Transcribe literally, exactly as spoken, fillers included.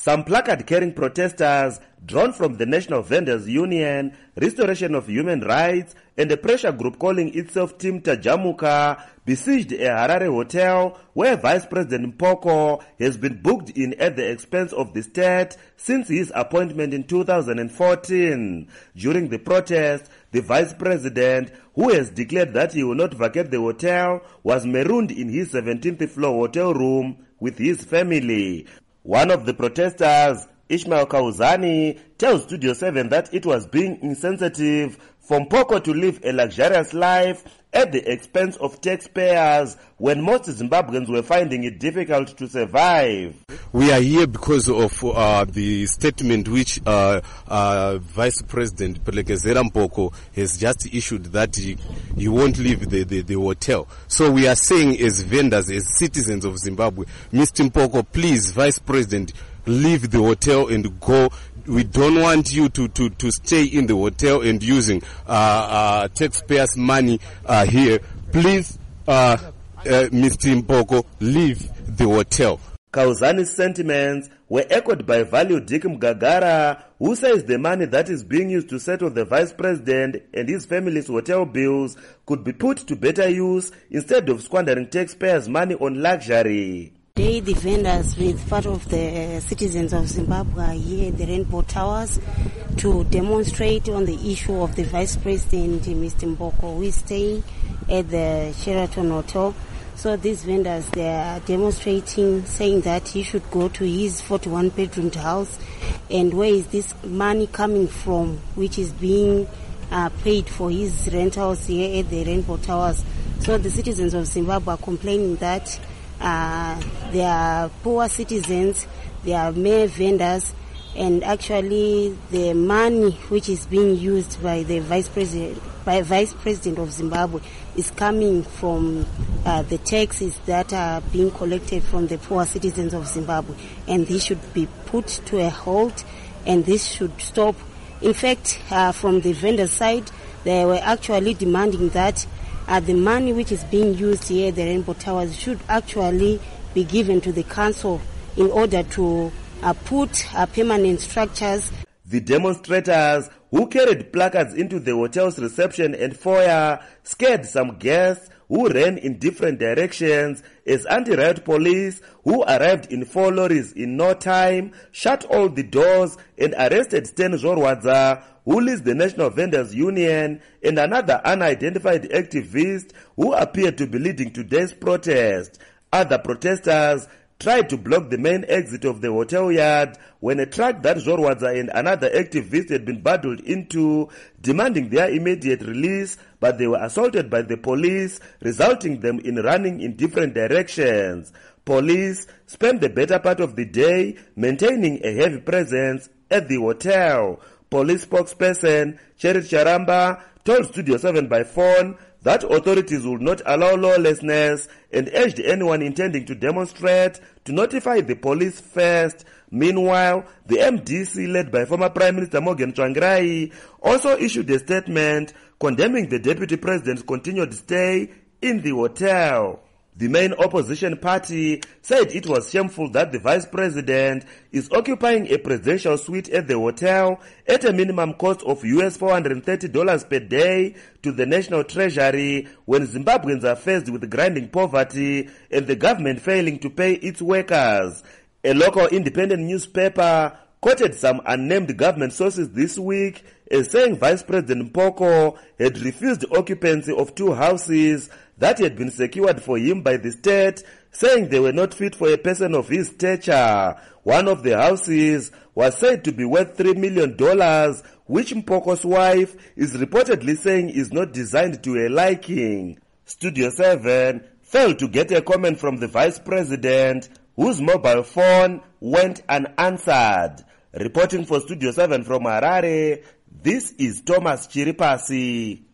Some placard-carrying protesters, drawn from the National Vendors Union, Restoration of Human Rights, and a pressure group calling itself Team Tajamuka, besieged a Harare hotel where Vice President Mpoko has been booked in at the expense of the state since his appointment in two thousand fourteen. During the protest, the Vice President, who has declared that he will not vacate the hotel, was marooned in his seventeenth floor hotel room with his family. One of the protesters, Ishmael Kauzani, tells Studio seven that it was being insensitive for Mpoko to live a luxurious life at the expense of taxpayers when most Zimbabweans were finding it difficult to survive. We are here because of uh, the statement which uh, uh, Vice President Phelekezela Mpoko has just issued that he, he won't leave the, the, the hotel. So we are saying as vendors, as citizens of Zimbabwe, Mister Mpoko, please, Vice President, leave the hotel and go. We don't want you to, to, to stay in the hotel and using uh, uh, taxpayers' money uh, here. Please, uh, uh, Mister Mpoko, leave the hotel. Kauzani's sentiments were echoed by Value Dick Mgagara, who says the money that is being used to settle the Vice President and his family's hotel bills could be put to better use instead of squandering taxpayers' money on luxury. Today, the vendors with part of the citizens of Zimbabwe are here at the Rainbow Towers to demonstrate on the issue of the Vice President, Mister Mpoko, who is staying at the Sheraton Hotel. So these vendors, they are demonstrating, saying that he should go to his forty-one bedroom house. And where is this money coming from, which is being uh, paid for his rentals here at the Rainbow Towers? So the citizens of Zimbabwe are complaining that Uh, they are poor citizens, they are mere vendors, and actually the money which is being used by the vice president, by vice president of Zimbabwe, is coming from uh, the taxes that are being collected from the poor citizens of Zimbabwe, and this should be put to a halt, and this should stop. In fact, uh, from the vendor side, they were actually demanding that Uh, the money which is being used here at the Rainbow Towers should actually be given to the council in order to uh, put uh, permanent structures. The demonstrators, who carried placards into the hotel's reception and foyer, scared some guests who ran in different directions as anti-riot police, who arrived in four lorries in no time, shut all the doors and arrested Sten Zorwadza, who leads the National Vendors Union, and another unidentified activist who appeared to be leading today's protest. Other protesters tried to block the main exit of the hotel yard when a truck that Zorwadza and another activist had been bundled into, demanding their immediate release, but they were assaulted by the police, resulting them in running in different directions. Police spent the better part of the day maintaining a heavy presence at the hotel. Police spokesperson Cherit Charamba told Studio seven by phone that authorities would not allow lawlessness and urged anyone intending to demonstrate to notify the police first. Meanwhile, the M D C, led by former Prime Minister Morgan Tsvangirai, also issued a statement condemning the Deputy President's continued stay in the hotel. The main opposition party said it was shameful that the Vice President is occupying a presidential suite at the hotel at a minimum cost of U S four hundred thirty dollars per day to the National Treasury when Zimbabweans are faced with grinding poverty and the government failing to pay its workers. A local independent newspaper quoted some unnamed government sources this week as saying Vice President Mpoko had refused occupancy of two houses that had been secured for him by the state, saying they were not fit for a person of his stature. One of the houses was said to be worth three million dollars, which Mpoko's wife is reportedly saying is not designed to her liking. Studio seven failed to get a comment from the Vice President, whose mobile phone went unanswered. Reporting for Studio seven from Harare, this is Thomas Chiripasi.